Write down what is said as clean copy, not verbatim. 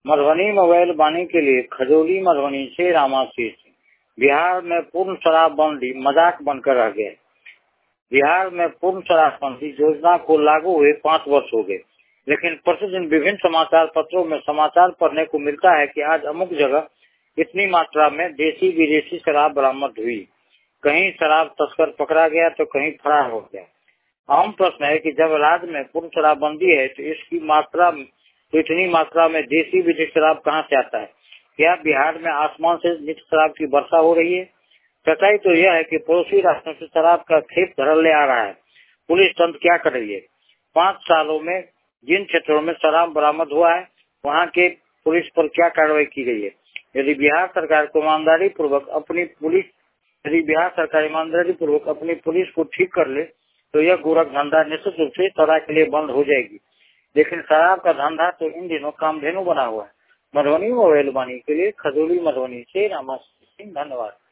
Madhubani mobile बानी के लिए खजौली मधुबनी से रामाशीष। बिहार में पूर्ण शराबबंदी मजाक बनकर रह गया। बिहार में पूर्ण शराबबंदी योजना को लागू हुए 5 वर्ष हो गए, लेकिन प्रतिदिन विभिन्न समाचार पत्रों में समाचार पढ़ने को मिलता है कि आज अमुक जगह इतनी मात्रा में देसी विदेशी शराब बरामद हुई। कहीं शराब तस्कर पकड़ा गया तो कहीं फरार हो गया। आम प्रश्न है कि जब राज्य में पूर्ण शराबबंदी है तो इतनी मात्रा में देसी विदेशी शराब कहाँ से आता है? क्या बिहार में आसमान से नित्य शराब की वर्षा हो रही है? सच्चाई तो यह है कि पड़ोसी राष्ट्रों से शराब का खेप धड़ल्ले आ रहा है। पुलिस तंत्र क्या कर रही है? 5 सालों में जिन क्षेत्रों में शराब बरामद हुआ है वहाँ के पुलिस पर क्या कार्रवाई की गई है? यदि बिहार सरकार ईमानदारी पूर्वक अपनी पुलिस को ठीक कर ले तो यह गोरख धंधा निश्चित रूप से सदा के लिए बंद हो जाएगी। लेकिन शराब का धंधा तो इन दिनों कामधेनु बना हुआ है। मधुबनी मोबाइल बानी के लिए खजौली मधुबनी से रामा सिंह। धन्यवाद।